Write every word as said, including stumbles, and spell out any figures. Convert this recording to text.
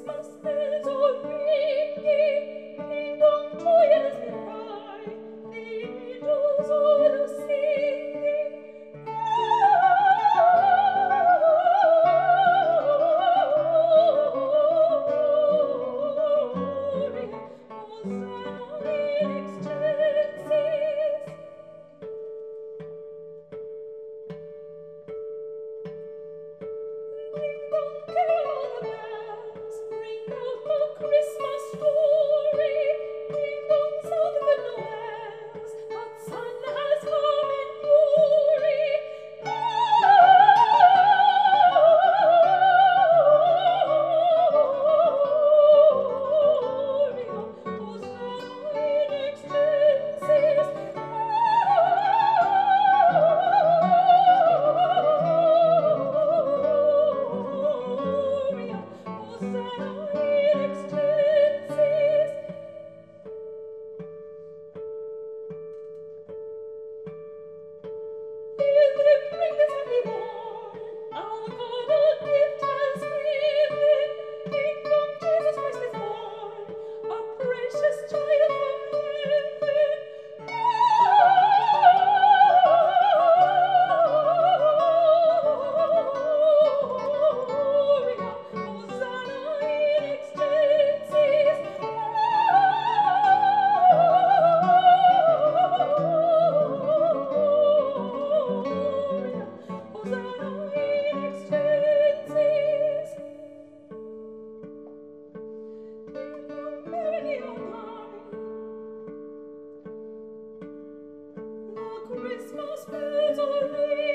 Christmas bells are ringing, ding dong joyously cry, the angels all are singing. Gloria, Hosanna in excelsis. Ding dong, carol the bells, ring out the Christmas story. Ding dong, sound the noels, God's Son has come in glory. Gloria, Hosanna in excelsis. Gloria, Hosanna in excelsis. In the bring this happy morn, our God a gift has given. Ding dong, Jesus Christ is born, a precious child from heaven. Gloria, Hosanna in excelsis. Gloria, Hosanna in excelsis. Many are thine, the Christmas bells are ringing.